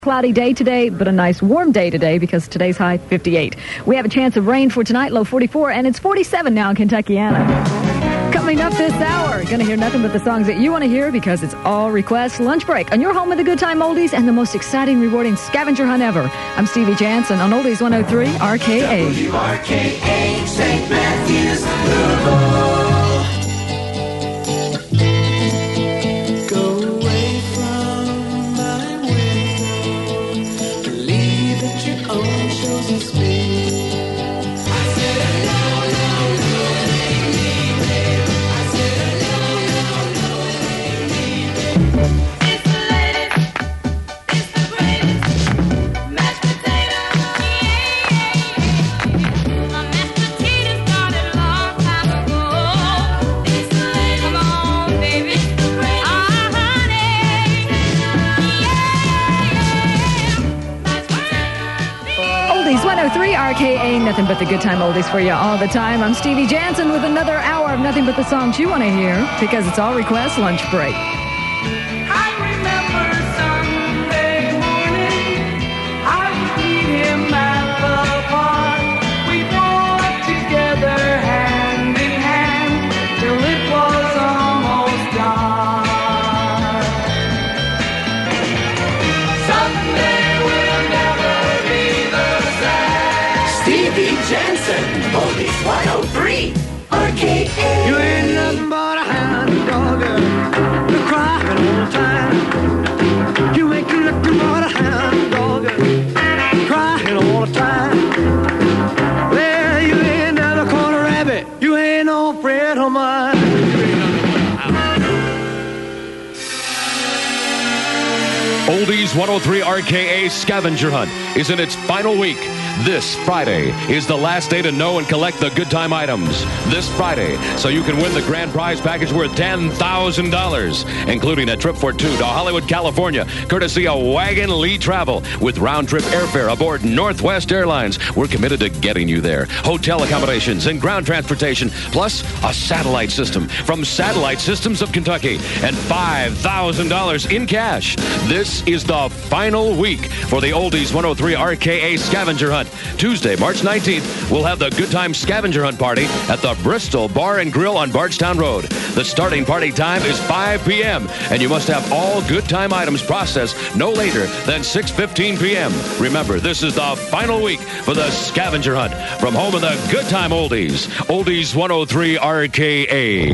Cloudy day today, but a nice warm day today because today's high 58. We have a chance of rain for tonight, low 44, and it's 47 now in Kentuckiana. Coming up this hour, gonna hear nothing but the songs that you want to hear because it's all requests. Lunch break on your home with the good time oldies and the most exciting, rewarding scavenger hunt ever. I'm Stevie Jansen on Oldies 103 RKA. WRKA, St. Matthews, Louisville. RKA, nothing but the good time oldies for you all the time. I'm Stevie Jansen with another hour of nothing but the songs you want to hear because it's all request lunch break. I remember Sunday morning, I would meet him at the park. We walked together hand in hand till it was almost dark. Sunday will never be the same. Stevie Jansen, Oldies 103, RKA. You ain't nothing but a hound dog, you're crying all the time. You ain't nothing but a hound dog, crying all the time. Well, you ain't never caught a rabbit, you ain't no friend of mine. Oldies 103 RKA Scavenger Hunt is in its final week. This Friday is the last day to know and collect the good time items. This Friday, so you can win the grand prize package worth $10,000, including a trip for two to Hollywood, California, courtesy of Wagon Lee Travel, with round-trip airfare aboard Northwest Airlines. We're committed to getting you there. Hotel accommodations and ground transportation, plus a satellite system from Satellite Systems of Kentucky, and $5,000 in cash. This is the final week for the Oldies 103 RKA Scavenger Hunt. Tuesday, March 19th, we'll have the Good Time Scavenger Hunt Party at the Bristol Bar and Grill on Bardstown Road. The starting party time is 5 p.m., and you must have all Good Time items processed no later than 6:15 p.m. Remember, this is the final week for the Scavenger Hunt from home of the Good Time Oldies. Oldies 103 RKA.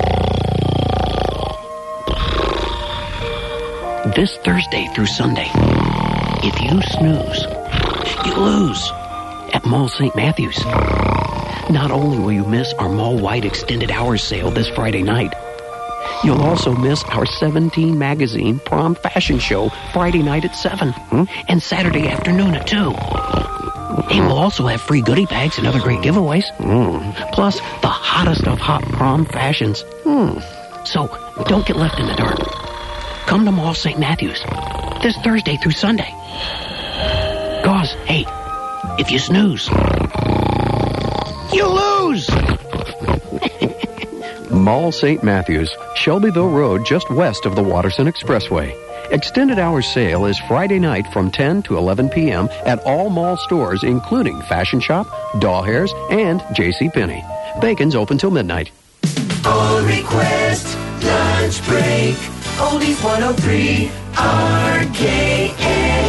This Thursday through Sunday, if you snooze, you lose at Mall St. Matthews. Not only will you miss our mall-wide extended hours sale this Friday night, you'll also miss our 17 magazine prom fashion show Friday night at 7 and Saturday afternoon at 2. And we'll also have free goodie bags and other great giveaways. Plus, the hottest of hot prom fashions. So, don't get left in the dark. Come to Mall St. Matthews this Thursday through Sunday. Cause, hey, if you snooze, you lose! Mall St. Matthews, Shelbyville Road, just west of the Watterson Expressway. Extended hours sale is Friday night from 10 to 11 p.m. at all mall stores, including Fashion Shop, Doll Hairs, and JCPenney. Bacon's open till midnight. All request lunch break. Oldies 103 RKA.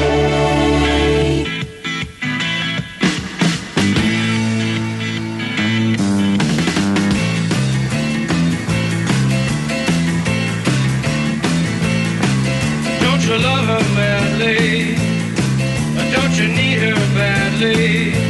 Don't you love her badly? Don't you need her badly?